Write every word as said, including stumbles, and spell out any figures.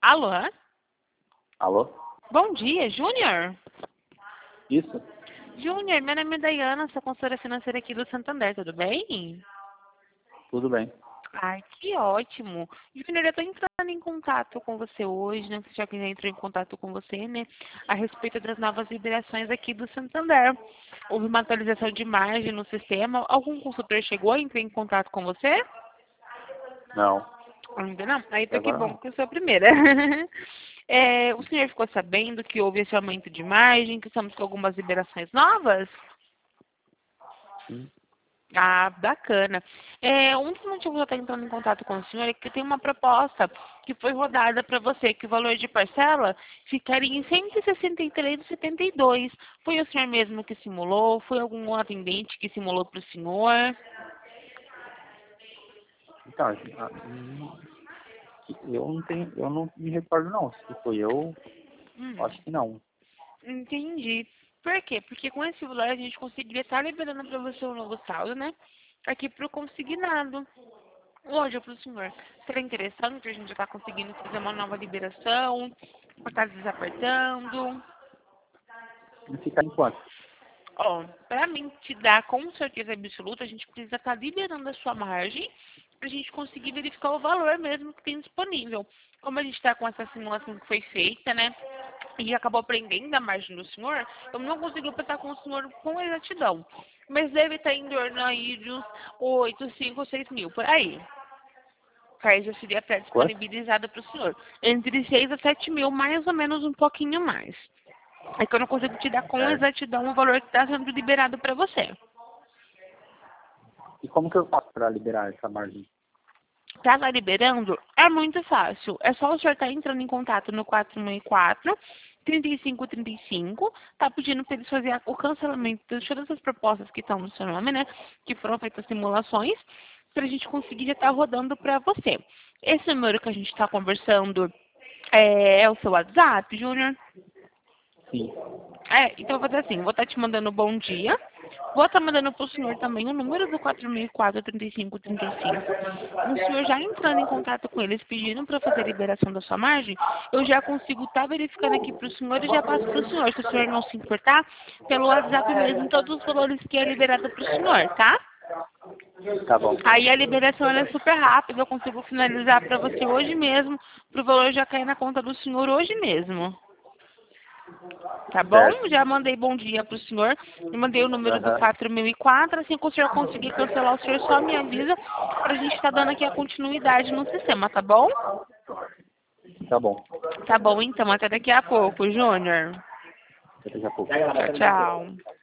Alô? Alô? Bom dia, Júnior? Isso? Júnior, meu nome é Dayana, sou consultora financeira aqui do Santander, tudo bem? Tudo bem. Ai, que ótimo. Júnior, eu estou entrando em contato com você hoje, né? Já que já entrou em contato com você, né? A respeito das novas liberações aqui do Santander. Houve uma atualização de margem no sistema. Algum consultor chegou a entrar em contato com você? Não. Ainda não? Aí Até tá que agora bom não. que eu sou a primeira. É, o senhor ficou sabendo que houve esse aumento de margem, que estamos com algumas liberações novas? Sim. Ah, bacana. É, um dos motivos de eu estar entrando em contato com o senhor é que tem uma proposta que foi rodada para você, que o valor de parcela ficaria em cento e sessenta e três reais e setenta e dois centavos. Foi o senhor mesmo que simulou? Foi algum atendente que simulou para o senhor? Então, assim, ah, hum, eu não tenho, eu não me recordo não. Se foi eu, Hum. acho que não. Entendi. Por quê? Porque com esse valor a gente conseguiria estar liberando para você um novo saldo, né? Aqui para o consignado. Hoje, para o senhor, seria interessante a gente já estar conseguindo fazer uma nova liberação, para estar desapertando. E ficar em quanto? Ó, para mim te dar com certeza absoluta, a gente precisa estar liberando a sua margem para a gente conseguir verificar o valor mesmo que tem disponível. Como a gente está com essa simulação que foi feita, né? E acabou prendendo a margem do senhor, eu não consigo passar com o senhor com exatidão. Mas deve estar em torno aí de uns oito, cinco, seis mil, por aí. Que aí já seria Quanto? pré-disponibilizado para o senhor. Entre seis a sete mil, mais ou menos um pouquinho mais. É que eu não consigo te dar com Certo. exatidão o valor que está sendo liberado para você. E como que eu faço para liberar essa margem? Tá lá liberando? É muito fácil. É só o senhor estar entrando em contato no quatro seis quatro, trinta e cinco trinta e cinco, tá pedindo para eles fazerem o cancelamento de todas as propostas que estão no seu nome, né? Que foram feitas simulações, para a gente conseguir já estar rodando para você. Esse número que a gente está conversando é, é o seu WhatsApp, Júnior? Sim. É, então eu vou fazer assim, vou estar te mandando bom dia. Vou estar mandando para o senhor também o número do quatro seis quatro, trinta e cinco trinta e cinco. O senhor já entrando em contato com eles pedindo para fazer a liberação da sua margem, eu já consigo estar verificando aqui para o senhor e já passo para o senhor, se o senhor não se importar, pelo WhatsApp mesmo, todos os valores que é liberado para o senhor, tá? Tá bom. Aí a liberação ela é super rápida, eu consigo finalizar para você hoje mesmo, para o valor já cair na conta do senhor hoje mesmo. Tá bom? Certo. Já mandei bom dia pro senhor. E mandei o número do Aham. quatro mil e quatro. Assim que o senhor conseguir cancelar, o senhor só me avisa pra gente estar dando aqui a continuidade no sistema, tá bom? Tá bom. Tá bom, então. Até daqui a pouco, Júnior. Até daqui a pouco. Tchau, tchau.